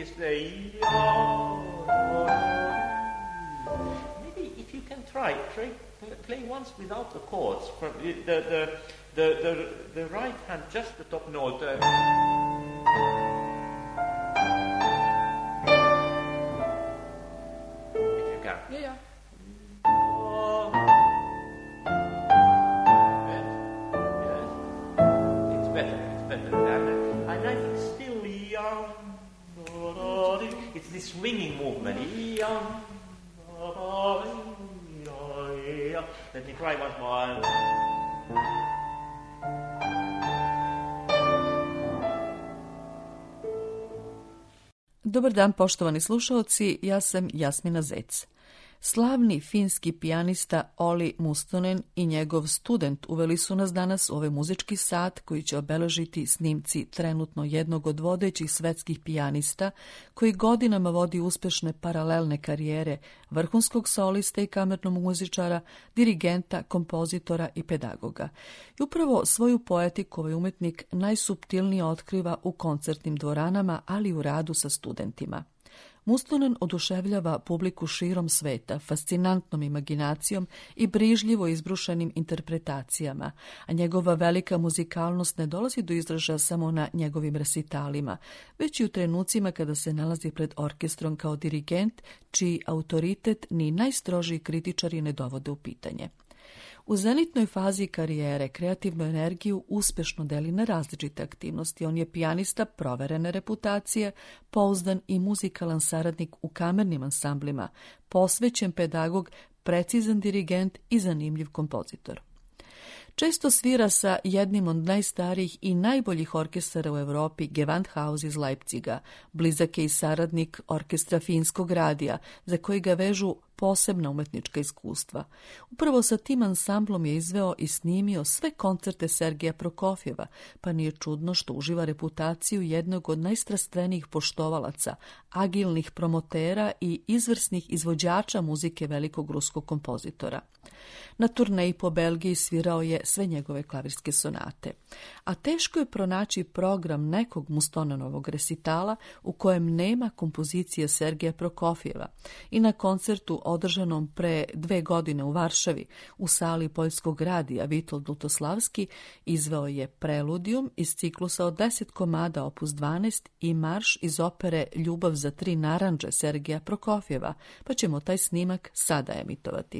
is the maybe if you can try play once without the chords. From the right hand, just the top note. If you can. Yeah. It's better than that. And I think still it's this swinging movement. Let me try once more. Dobar dan, poštovani slušalci, ja sam Jasmina Zec. Slavni finski pijanista Olli Mustonen i njegov student uveli su nas danas u ovaj muzički sat koji će obeležiti snimci trenutno jednog od vodećih svetskih pijanista koji godinama vodi uspešne paralelne karijere vrhunskog soliste i kamernog muzičara, dirigenta, kompozitora i pedagoga. I upravo svoju poetiku ovaj umetnik najsuptilnije otkriva u koncertnim dvoranama, ali i u radu sa studentima. Mustonen oduševljava publiku širom sveta fascinantnom imaginacijom i brižljivo izbrušenim interpretacijama, a njegova velika muzikalnost ne dolazi do izražaja samo na njegovim resitalima, već i u trenucima kada se nalazi pred orkestrom kao dirigent, čiji autoritet ni najstrožiji kritičari ne dovode u pitanje. U zenitnoj fazi karijere kreativnu energiju uspešno deli na različite aktivnosti. On je pijanista proverene reputacije, pouzdan i muzikalan saradnik u kamernim ansamblima, posvećen pedagog, precizan dirigent i zanimljiv kompozitor. Često svira sa jednim od najstarijih i najboljih orkestara u Europi, Gewandhaus iz Leipziga. Blizak je i saradnik orkestra Finskog radija, za koji ga vežu posebna umetnička iskustva. Upravo sa tim ansamblom je izveo i snimio sve koncerte Sergeja Prokofjeva, pa nije čudno što uživa reputaciju jednog od najstrastvenijih poštovalaca, agilnih promotera i izvrsnih izvođača muzike velikog ruskog kompozitora. Na turneji po Belgiji svirao je sve njegove klavirske sonate. A teško je pronaći program nekog Mustonenovog resitala u kojem nema kompozicije Sergeja Prokofjeva. I na koncertu održanom pre 2 godine u Varšavi u sali Poljskog radija Witold Lutoslavski izveo je Preludijum iz ciklusa od 10 komada opus 12 i marš iz opere Ljubav za 3 narandže Sergeja Prokofjeva, pa ćemo taj snimak sada emitovati.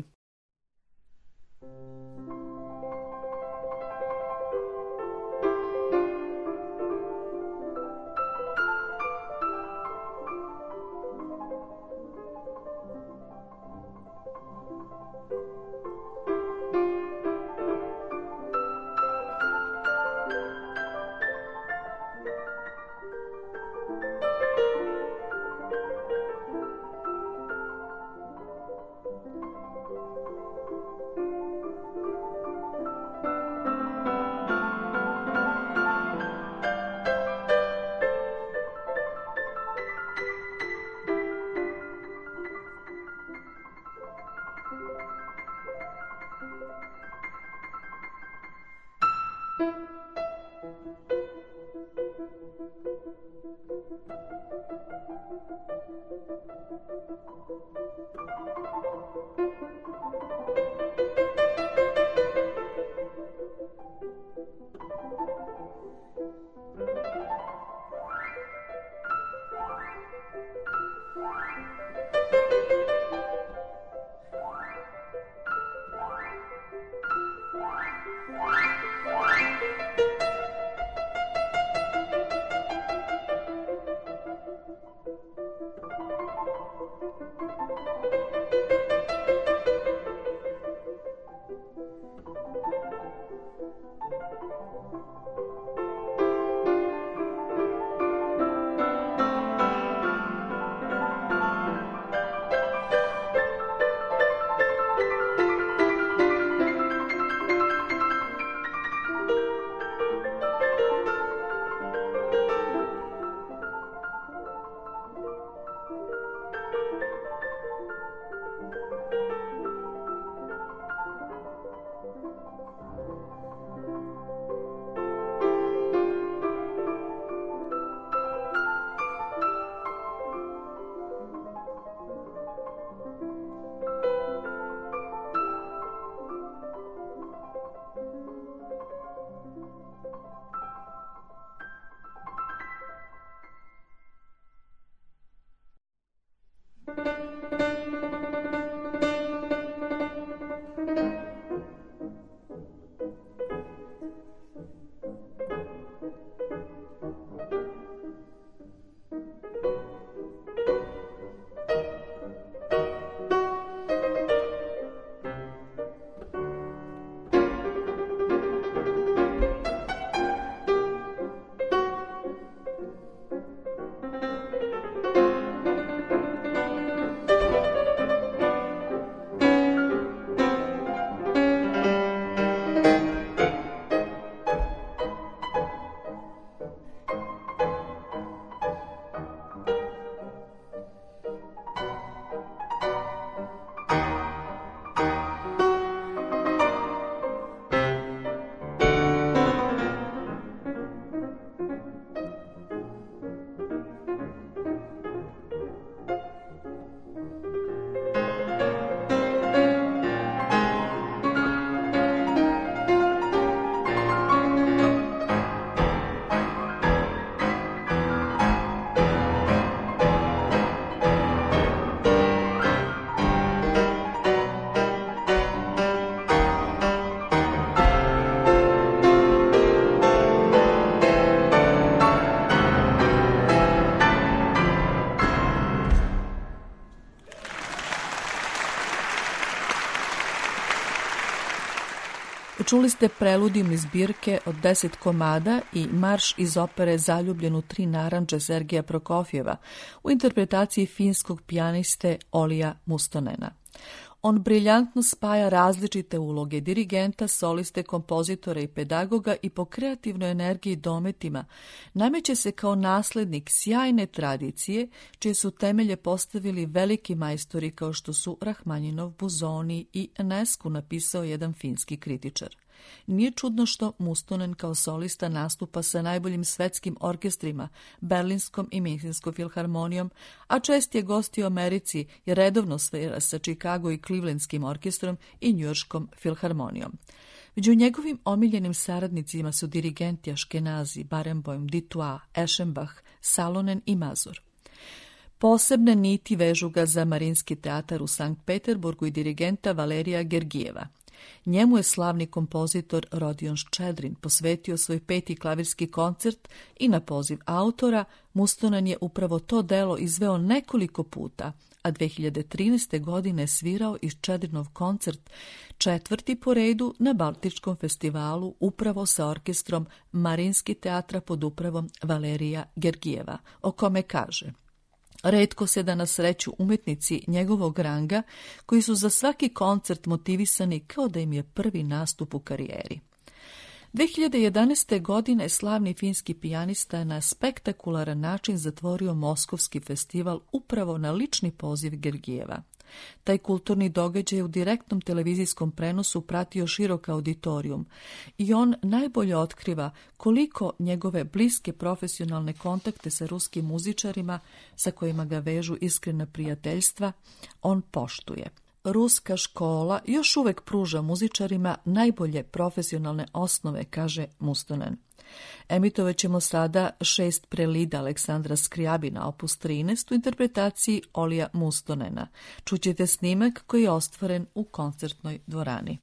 Čuli ste preludijum iz zbirke od 10 komada i marš iz opere Zaljubljen u 3 narandže Sergeja Prokofjeva u interpretaciji finskog pijaniste Olija Mustonena. On briljantno spaja različite uloge dirigenta, soliste, kompozitora i pedagoga i po kreativnoj energiji dometima nameće se kao naslednik sjajne tradicije čije su temelje postavili veliki majstori kao što su Rahmaninov, Buzoni i Enescu, napisao jedan finski kritičar. Nije čudno što Mustonen kao solista nastupa sa najboljim svetskim orkestrima, Berlinskom i Minhenskom filharmonijom, a čest je gosti u Americi i redovno svira sa Chicago i Clevelandskim orkestrom i Njujorškom filharmonijom. Među njegovim omiljenim saradnicima su dirigenti Aškenazi, Barenboim, Dutoit, Eschenbach, Salonen i Mazur. Posebne niti vežu ga za Marinski teatar u Sankt Peterburgu i dirigenta Valerija Gergijeva. Njemu je slavni kompozitor Rodion Ščedrin posvetio svoj 5. klavirski koncert i na poziv autora Mustonen je upravo to delo izveo nekoliko puta, a 2013. godine svirao i Ščedrinov koncert 4. po redu na Baltičkom festivalu upravo sa orkestrom Marinski teatra pod upravom Valerija Gergijeva, o kome kaže: retko se da na sreću umjetnici njegovog ranga koji su za svaki koncert motivisani kao da im je prvi nastup u karijeri. 2011. godine slavni finski pijanista je na spektakularan način zatvorio Moskovski festival upravo na lični poziv Gergijeva. Taj kulturni događaj u direktnom televizijskom prenosu pratio širok auditorijum i on najbolje otkriva koliko njegove bliske profesionalne kontakte sa ruskim muzičarima, sa kojima ga vežu iskrena prijateljstva, on poštuje. Ruska škola još uvek pruža muzičarima najbolje profesionalne osnove, kaže Mustonen. Emitovat ćemo sada 6 prelida Aleksandra Skriabina, opus 13 u interpretaciji Olija Mustonena. Čućete snimak koji je ostvaren u koncertnoj dvorani.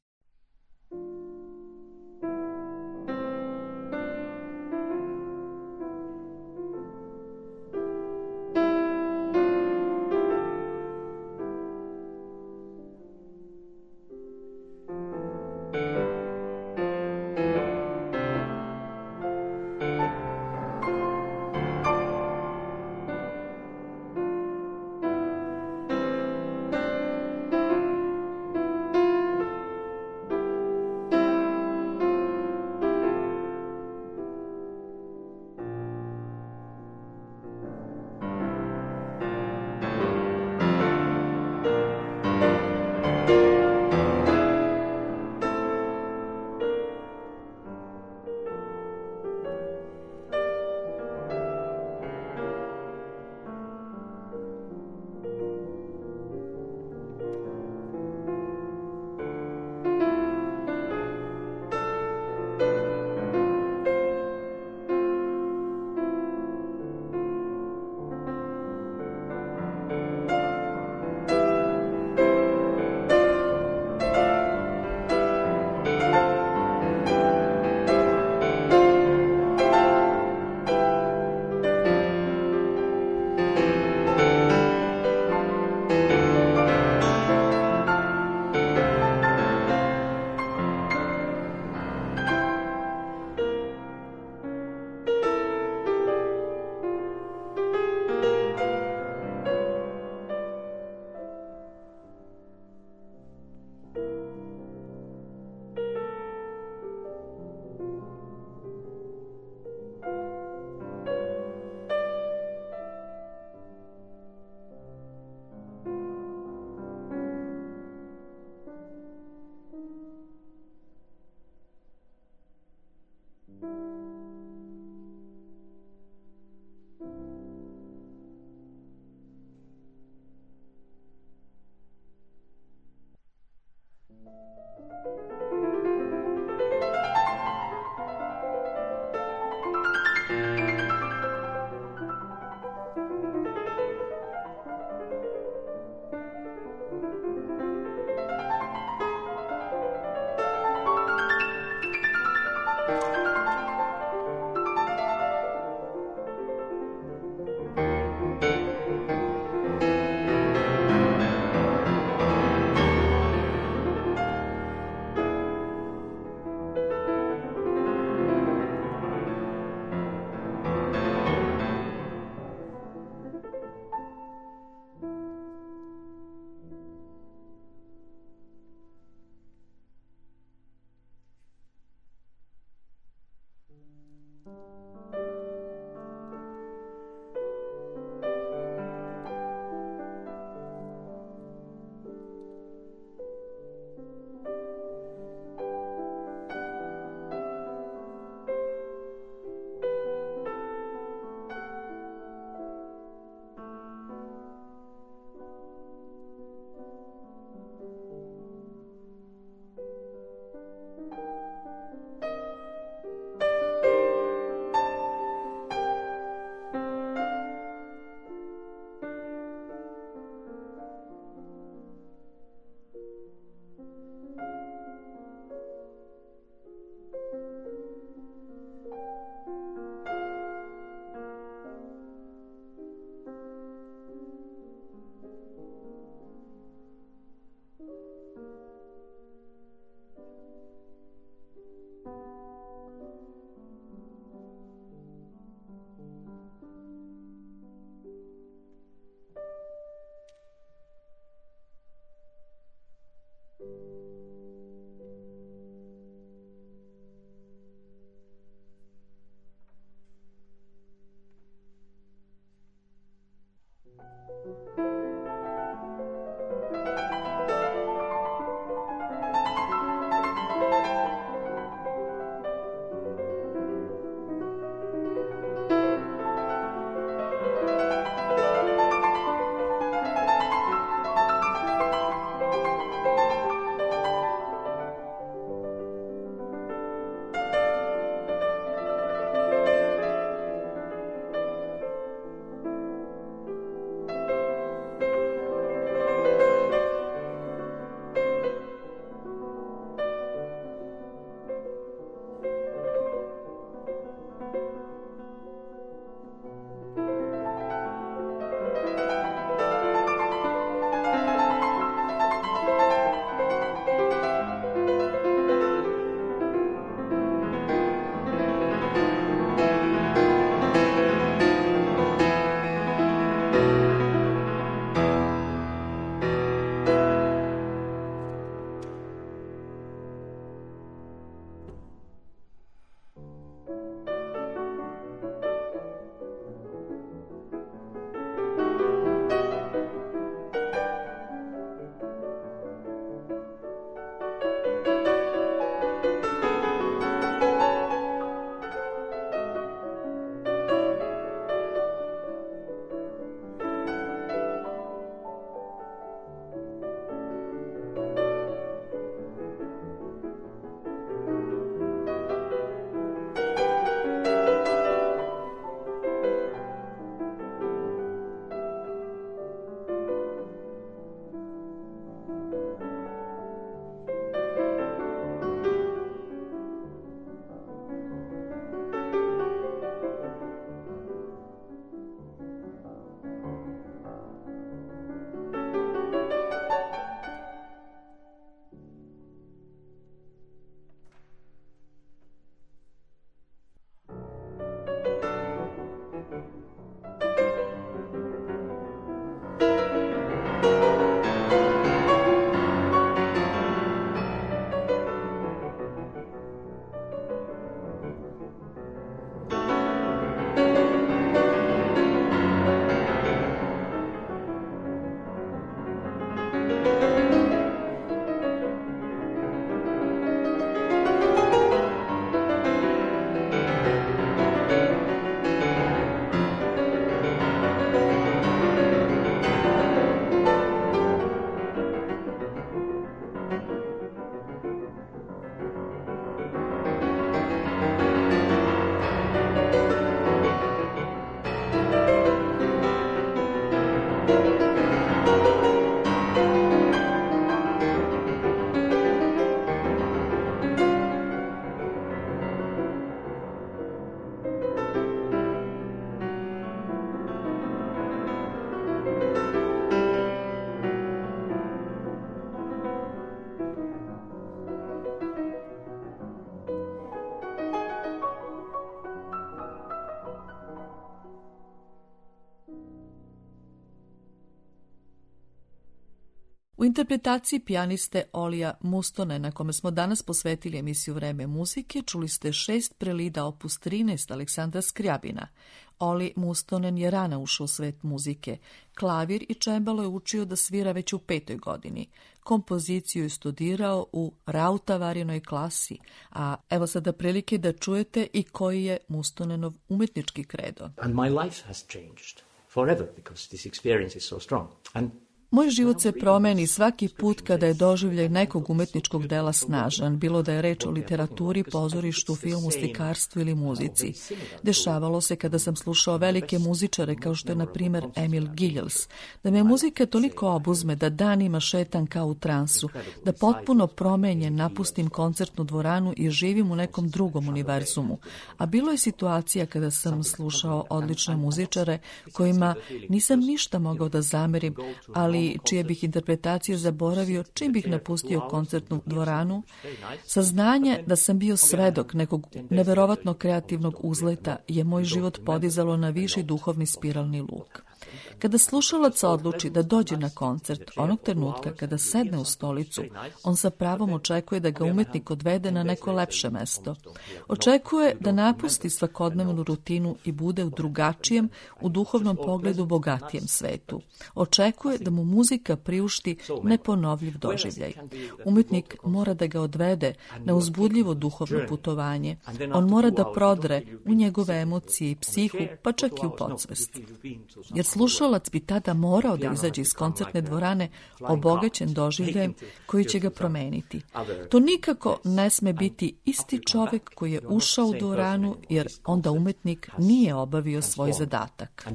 U interpretaciji pijaniste Olija Mustone, na kome smo danas posvetili emisiju Vreme muzike, čuli ste 6 prelida opus 13 Aleksandra Skryabina. Oli Mustonen je rano ušao u svet muzike. Klavir i čembalo je učio da svira već u 5. godini. Kompoziciju je studirao u Rautavarinoj klasi, a evo sada prilike da čujete i koji je Mustonenov umetnički kredo. And my life has changed forever because this experience is so strong. And Moj život se promeni svaki put kada je doživljaj nekog umetničkog dela snažan, bilo da je reč o literaturi, pozorištu, filmu, slikarstvu ili muzici. Dešavalo se kada sam slušao velike muzičare kao što je na primjer Emil Gilels, da me muzika toliko obuzme da danima šetam kao u transu, da potpuno promenjen napustim koncertnu dvoranu i živim u nekom drugom univerzumu. A bilo je situacija kada sam slušao odlične muzičare kojima nisam ništa mogao da zamerim, ali čije bih interpretacije zaboravio čim bih napustio koncertnu dvoranu. Saznanje da sam bio svedok nekog neverovatno kreativnog uzleta je moj život podizalo na viši duhovni spiralni luk. Kada slušalac odluči da dođe na koncert, onog trenutka kada sedne u stolicu, on sa pravom očekuje da ga umetnik odvede na neko lepše mesto. Očekuje da napusti svakodnevnu rutinu i bude u drugačijem, u duhovnom pogledu bogatijem svetu. Očekuje da mu muzika priušti neponovljiv doživljaj. Umetnik mora da ga odvede na uzbudljivo duhovno putovanje. On mora da prodre u njegove emocije i psihu, pa čak i u podsvest. Jer slušalac bi tada morao da izađe iz koncertne dvorane obogaćen doživljajem koji će ga promeniti. To nikako ne sme biti isti čovek koji je ušao u dvoranu, jer onda umetnik nije obavio svoj zadatak.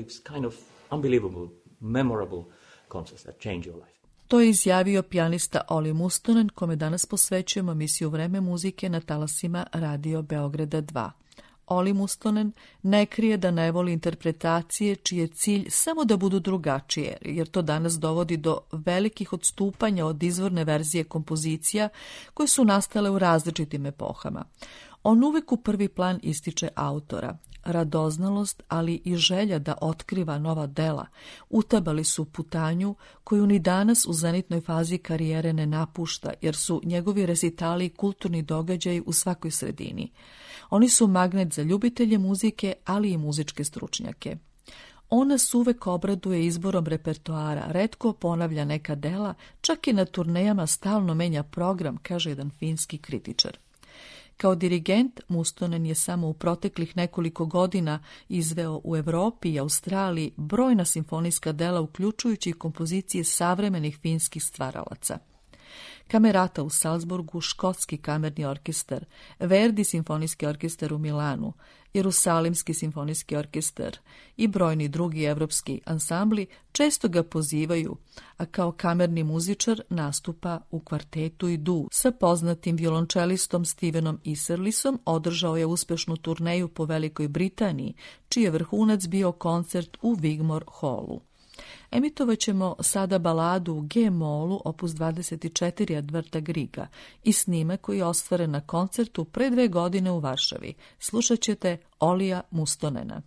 To je izjavio pijanista Oli Mustonen, kome danas posvećujemo emisiju Vreme muzike na talasima Radio Beograda 2. Oli Mustonen ne krije da ne voli interpretacije čiji je cilj samo da budu drugačije, jer to danas dovodi do velikih odstupanja od izvorne verzije kompozicija koje su nastale u različitim epohama. On uvek u prvi plan ističe autora. Radoznalost, ali i želja da otkriva nova dela, utabali su putanju koju ni danas u zenitnoj fazi karijere ne napušta, jer su njegovi recitali kulturni događaji u svakoj sredini. Oni su magnet za ljubitelje muzike, ali i muzičke stručnjake. On nas uvek obraduje izborom repertoara, retko ponavlja neka dela, čak i na turnejama stalno menja program, kaže jedan finski kritičar. Kao dirigent, Mustonen je samo u proteklih nekoliko godina izveo u Evropi i Australiji brojna simfonijska dela, uključujući kompozicije savremenih finskih stvaralaca. Kamerata u Salzburgu, Škotski kamerni orkestar, Verdi simfonijski orkestar u Milanu, Jerusalimski simfonijski orkestar i brojni drugi evropski ansambli često ga pozivaju, a kao kamerni muzičar nastupa u kvartetu i du. Sa poznatim violončelistom Stevenom Isserlisom održao je uspešnu turneju po Velikoj Britaniji, čiji je vrhunac bio koncert u Wigmore Hallu. Emitovat ćemo sada baladu u G-molu opus 24 Edvarda Griega i snimak koji je ostvaren na koncertu pre 2 godine u Varšavi. Slušat ćete Olija Mustonena.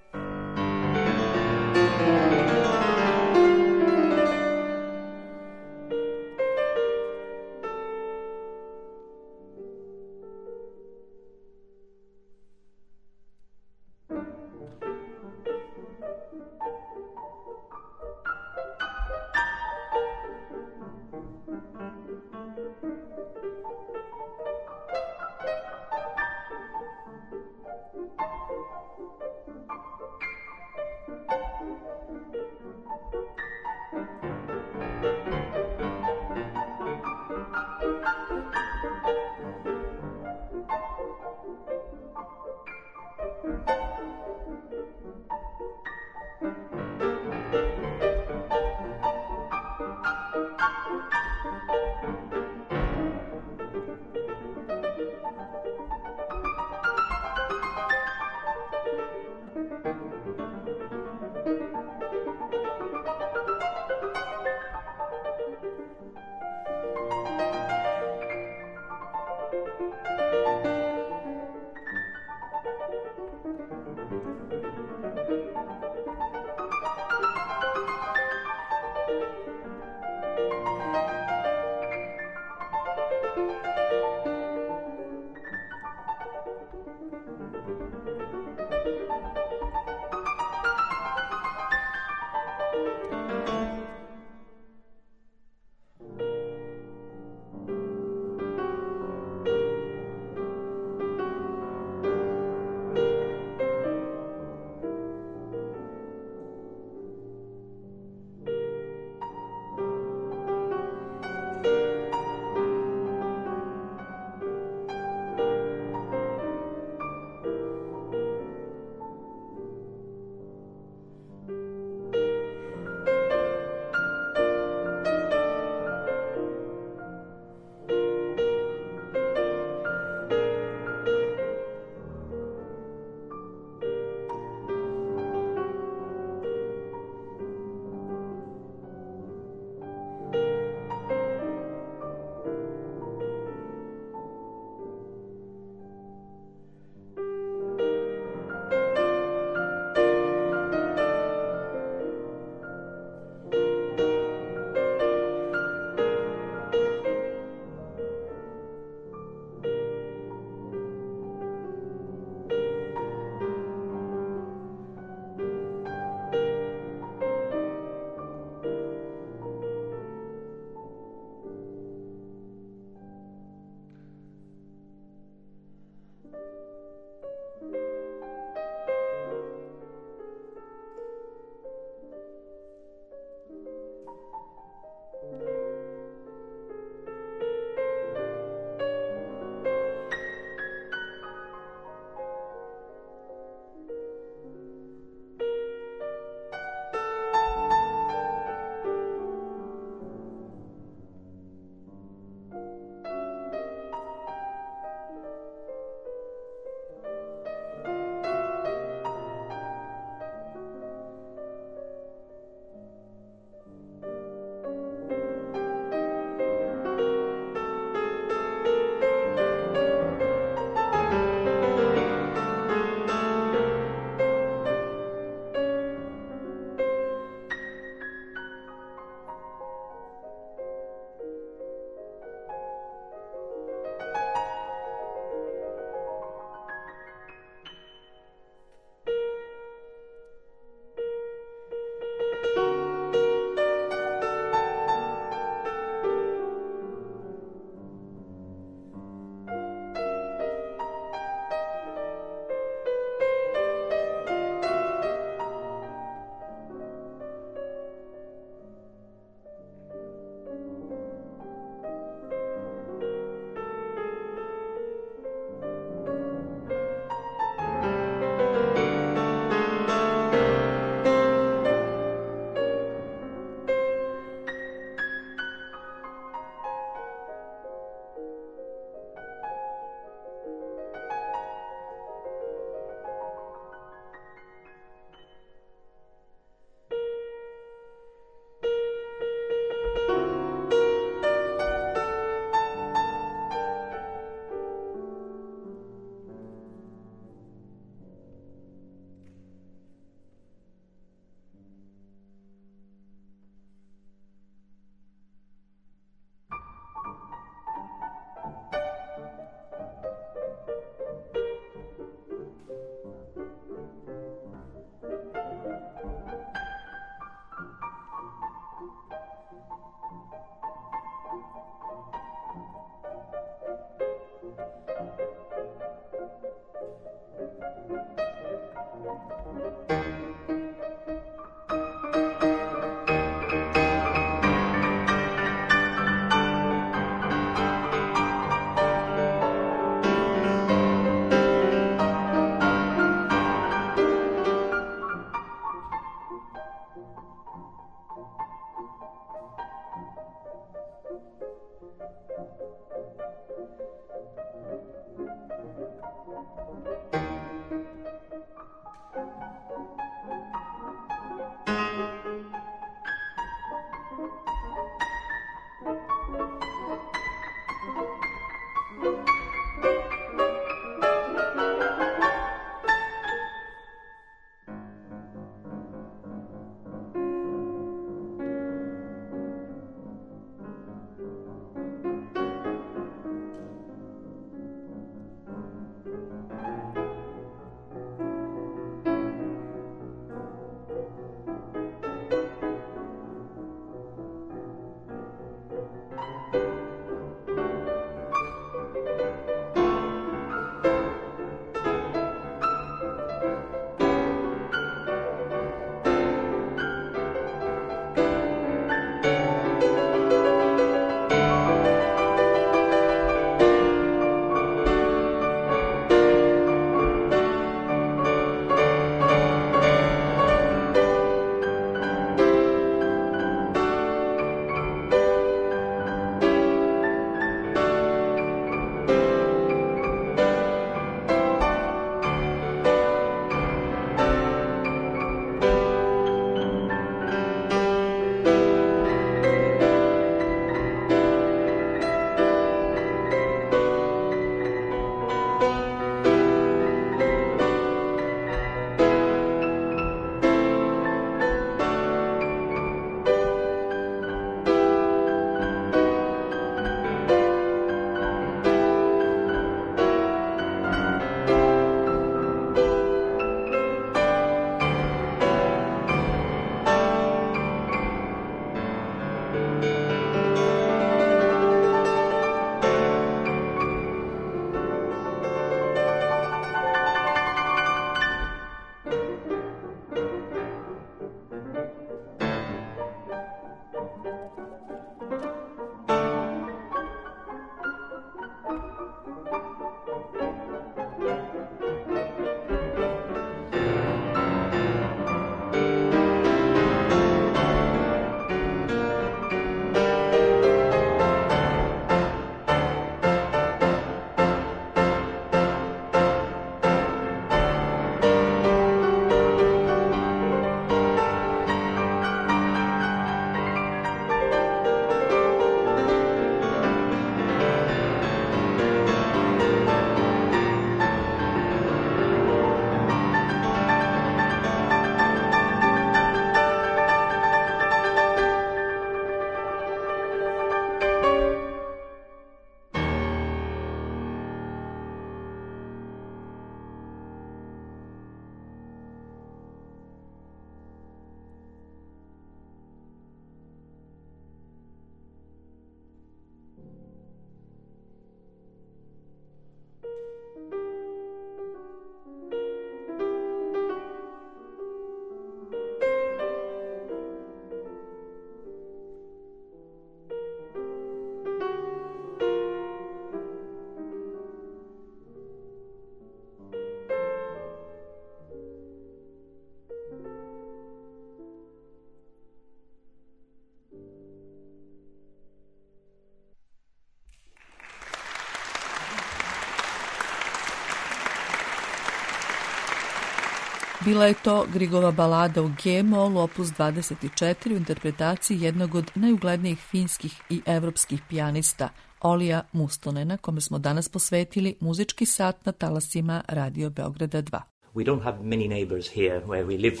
Bila je to Grigova balada u G-mol, opus 24 u interpretaciji jednog od najuglednijih finskih i evropskih pijanista, Olija Mustonena, kome smo danas posvetili muzički sat na talasima Radio Beograda 2. We don't have many neighbors here where we live,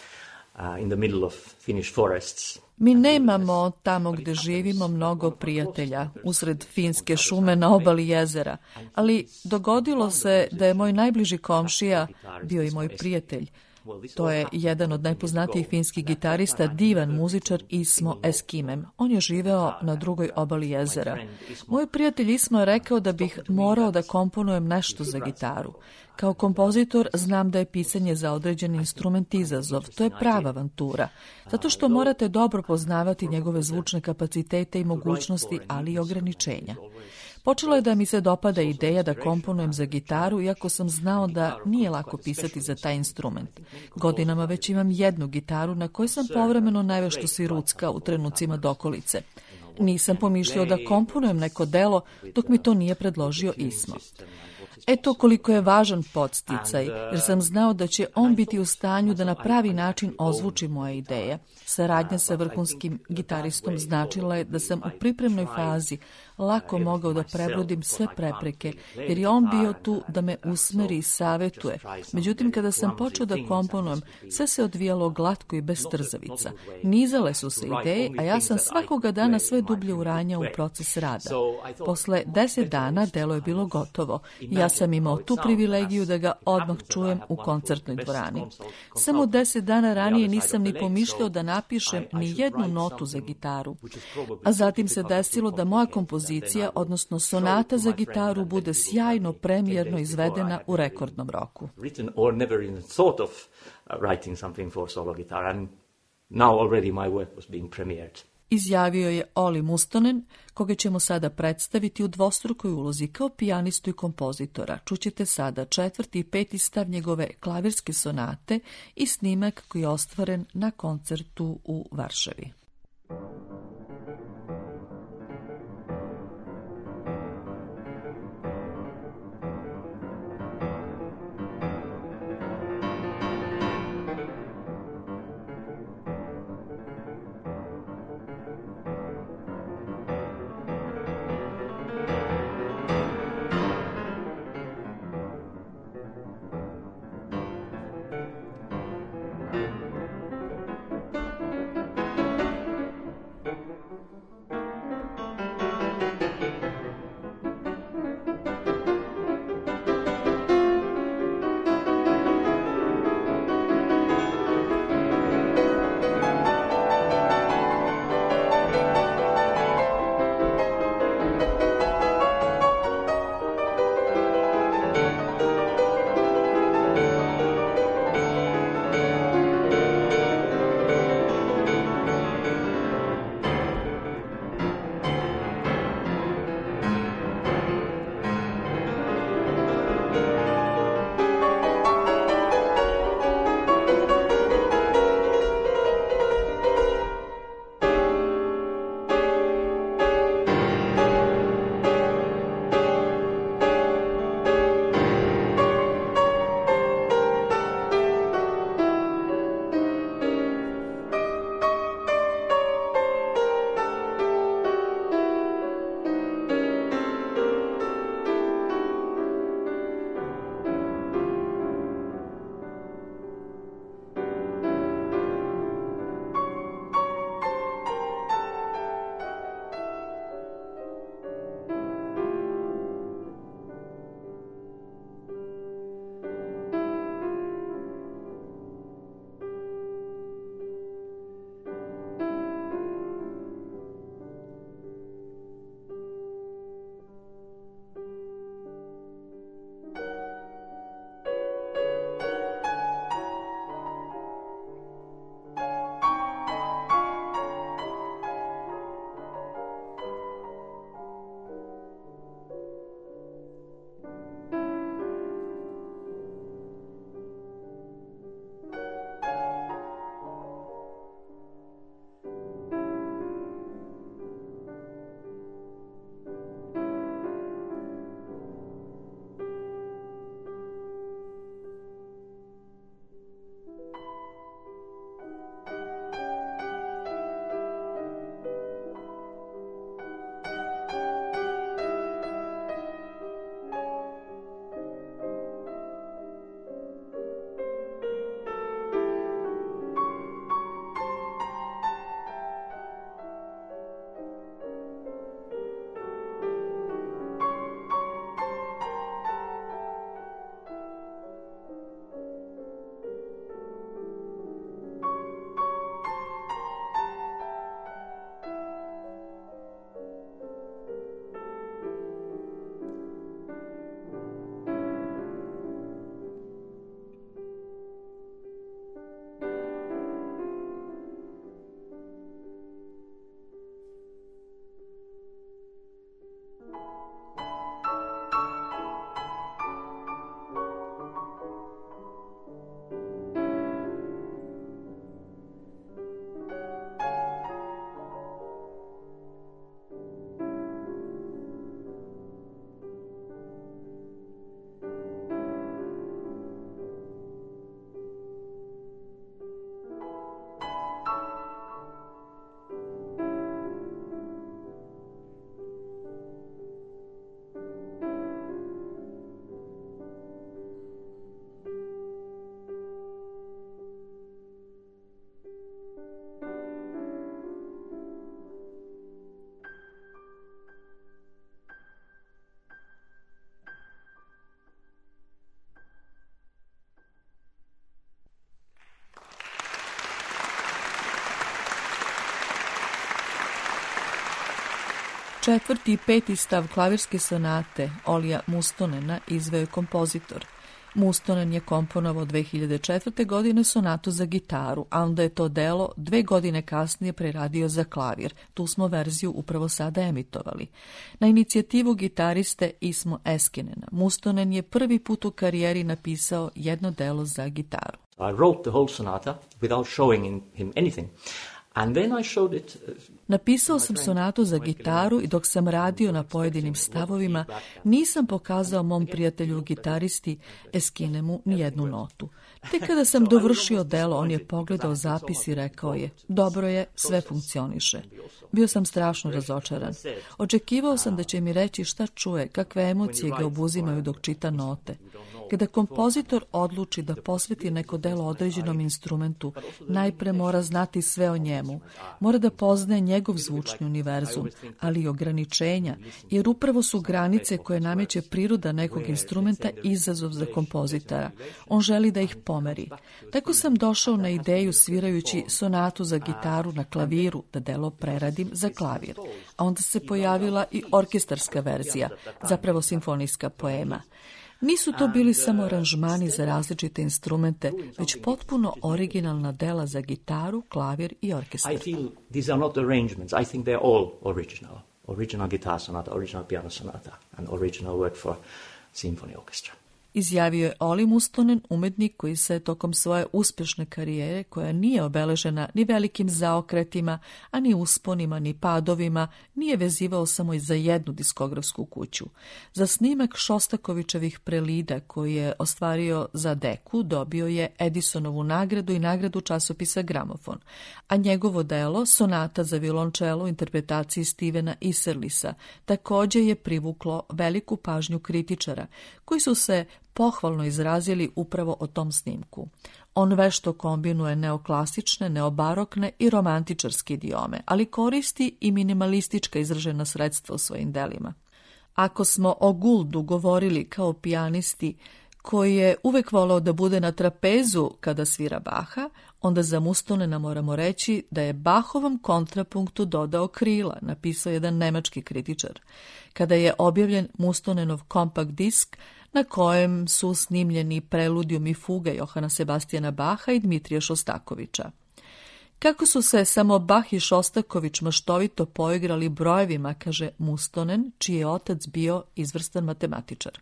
in the middle of Finnish forests. Mi nemamo tamo gdje živimo mnogo prijatelja, usred finske šume na obali jezera, ali dogodilo se da je moj najbliži komšija bio i moj prijatelj. To je jedan od najpoznatijih finskih gitarista, divan muzičar Ismo Eskimem. On je živeo na drugoj obali jezera. Moj prijatelj Ismo je rekao da bih morao da komponujem nešto za gitaru. Kao kompozitor znam da je pisanje za određen instrument izazov. To je prava avantura. Zato što morate dobro poznavati njegove zvučne kapacitete i mogućnosti, ali i ograničenja. Počelo je da mi se dopada ideja da komponujem za gitaru, iako sam znao da nije lako pisati za taj instrument. Godinama već imam jednu gitaru na kojoj sam povremeno najvešto svirucka u trenucima dokolice. Nisam pomišljao da komponujem neko delo dok mi to nije predložio Ismo. Eto koliko je važan podsticaj, jer sam znao da će on biti u stanju da na pravi način ozvuči moje ideje. Saradnja sa vrhunskim gitaristom značila je da sam u pripremnoj fazi lako mogao da prebrodim sve prepreke, jer je on bio tu da me usmeri i savetuje. Međutim, kada sam počeo da komponujem, sve se odvijalo glatko i bez trzavica. Nizale su se ideje, a ja sam svakoga dana sve dublje uranjao u proces rada. Posle 10 dana delo je bilo gotovo i ja sam imao tu privilegiju da ga odmah čujem u koncertnoj dvorani. Samo 10 dana ranije nisam ni pomišljao da napišem ni jednu notu za gitaru. A zatim se desilo da moja kompozicija, odnosno sonata za gitaru, bude sjajno premijerno izvedena u rekordnom roku. Izjavio je Olli Mustonen, koga ćemo sada predstaviti u dvostrukoj ulozi kao pijanistu i kompozitora. Čućete sada 4. i 5. stav njegove klavirske sonate i snimak koji je ostvaren na koncertu u Varšavi. Četvrti i peti stav klavirske sonate Olija Mustonena izveo je kompozitor. Mustonen je komponovao 2004. godine sonatu za gitaru, a onda je to delo 2 godine kasnije preradio za klavir. Tu smo verziju upravo sada emitovali. Na inicijativu gitariste Ismo Eskinena, Mustonen je prvi put u karijeri napisao jedno delo za gitaru. I wrote the whole sonata without showing him anything. And then I showed it. Napisao sam sonatu za gitaru i dok sam radio na pojedinim stavovima, nisam pokazao mom prijatelju gitaristi Eskinemu ni jednu notu. Tek kada sam dovršio delo, on je pogledao zapis i rekao je: dobro je, sve funkcioniše. Bio sam strašno razočaran. Očekivao sam da će mi reći šta čuje, kakve emocije ga obuzimaju dok čita note. Kada kompozitor odluči da posveti neko delo određenom instrumentu, najpre mora znati sve o njemu. Mora da poznaje njegov zvučni univerzum, ali i ograničenja, jer upravo su granice koje nameće priroda nekog instrumenta izazov za kompozitora. On želi da ih pomeri. Tako sam došao na ideju svirajući sonatu za gitaru na klaviru da delo preradim za klavir. A onda se pojavila i orkestarska verzija, zapravo simfonijska poema. Nisu to bili samo aranžmani za različite instrumente, već potpuno originalna dela za gitaru, klavir i orkestar. I feel these are not arrangements. I think they're all original. Original guitar sonata, original piano sonata, and original work for symphony orchestra. Izjavio je Oli Mustonen, umetnik koji se tokom svoje uspješne karijere, koja nije obeležena ni velikim zaokretima, a ni usponima, ni padovima, nije vezivao samo i za jednu diskografsku kuću. Za snimak Šostakovićevih prelida koji je ostvario za Deku dobio je Edisonovu nagradu i nagradu časopisa Gramofon, a njegovo delo, sonata za violončelo u interpretaciji Stevena Isserlisa, također je privuklo veliku pažnju kritičara, koji su se pohvalno izrazili upravo o tom snimku. On vešto kombinuje neoklasične, neobarokne i romantičarske idiome, ali koristi i minimalistička izražena sredstva u svojim delima. Ako smo o Gouldu govorili kao pijanisti koji je uvek voleo da bude na trapezu kada svira Baha, onda za Mustonena moramo reći da je Bahovom kontrapunktu dodao krila, napisao jedan nemački kritičar. Kada je objavljen Mustonenov kompakt disk, na kojem su snimljeni preludijum i fuga Johana Sebastijana Baha i Dmitrija Šostakovića. Kako su se samo Bach i Šostaković maštovito poigrali brojevima, kaže Mustonen, čiji je otac bio izvrstan matematičar.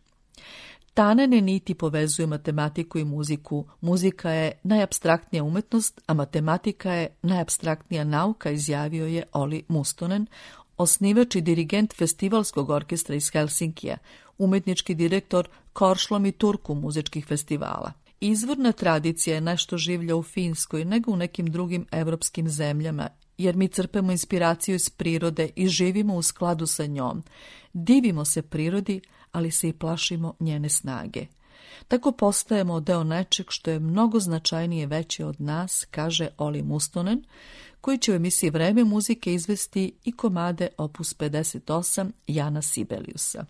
Tanene niti povezuju matematiku i muziku. Muzika je najapstraktnija umetnost, a matematika je najapstraktnija nauka, izjavio je Oli Mustonen, osnivač i dirigent festivalskog orkestra iz Helsinkija, umetnički direktor Koršlom i Turku muzičkih festivala. Izvorna tradicija je nešto življa u Finskoj nego u nekim drugim evropskim zemljama, jer mi crpemo inspiraciju iz prirode i živimo u skladu sa njom. Divimo se prirodi, ali se i plašimo njene snage. Tako postajemo deo nečeg što je mnogo značajnije veće od nas, kaže Oli Mustonen, koji će u emisiji Vreme muzike izvesti i komade opus 58 Jana Sibeliusa.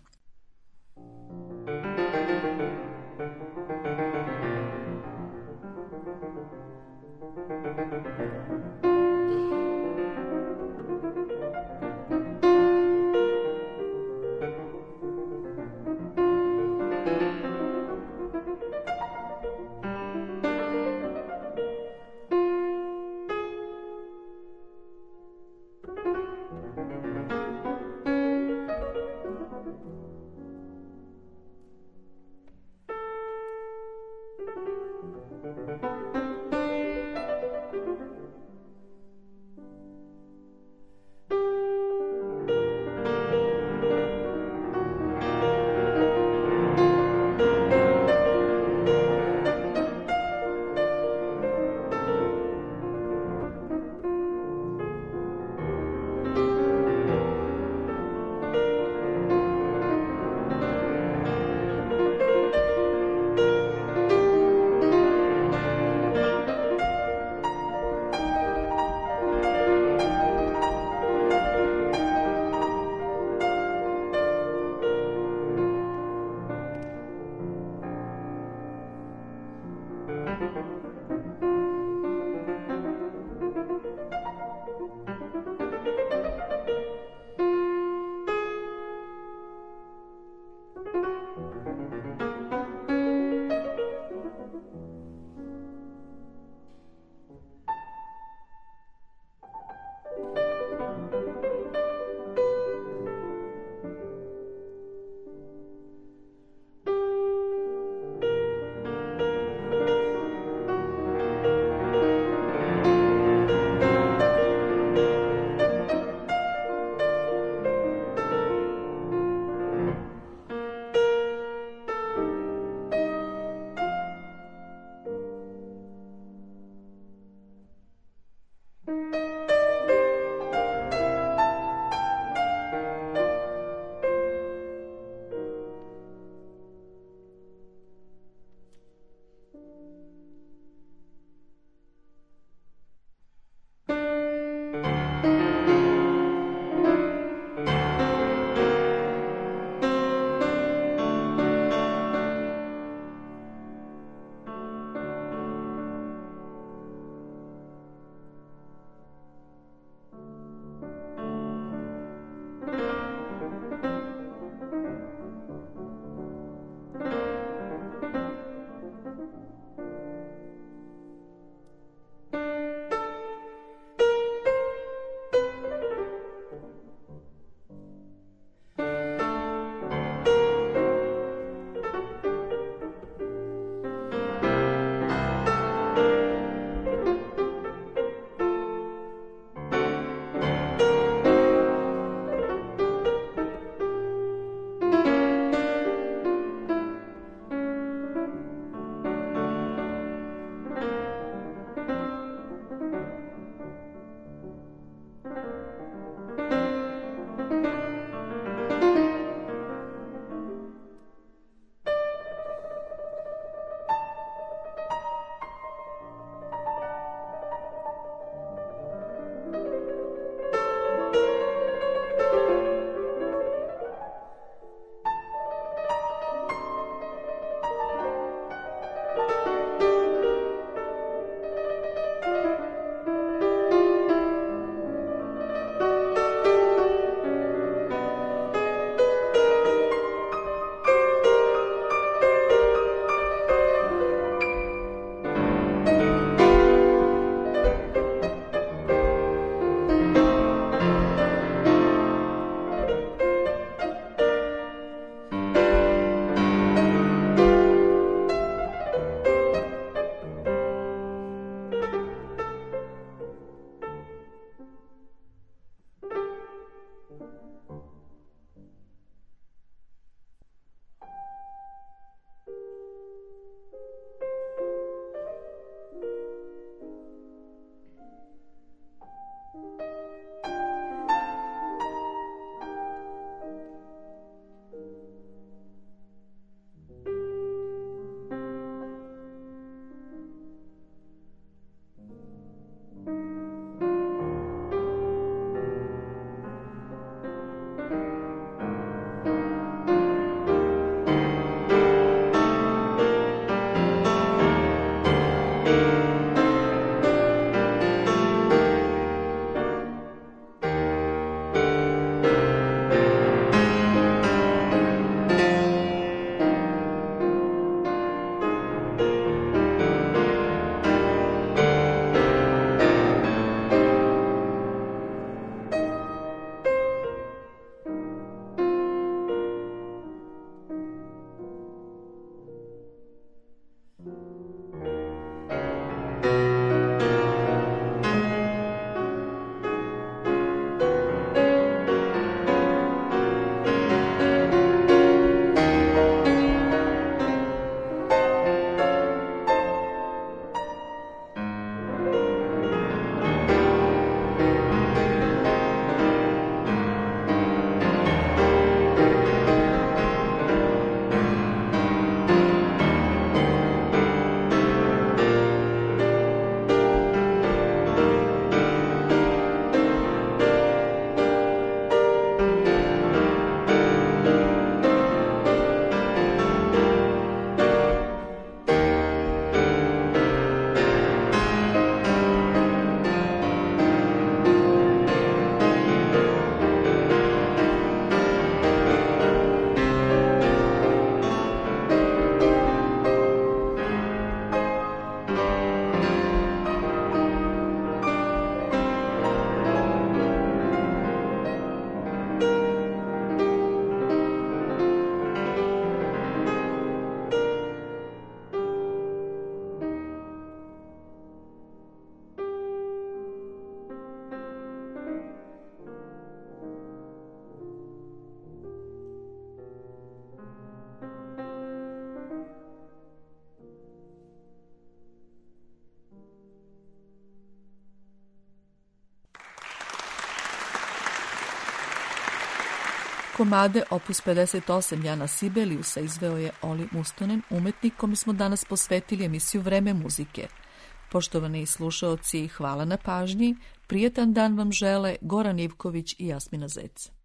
komade opus 58 Jana Sibeliusa izveo je Oli Mustonen, umetnik kome smo danas posvetili emisiju Vreme muzike. Poštovani slušaoci, hvala na pažnji, prijetan dan vam žele Goran Ivković i Jasmina Zec.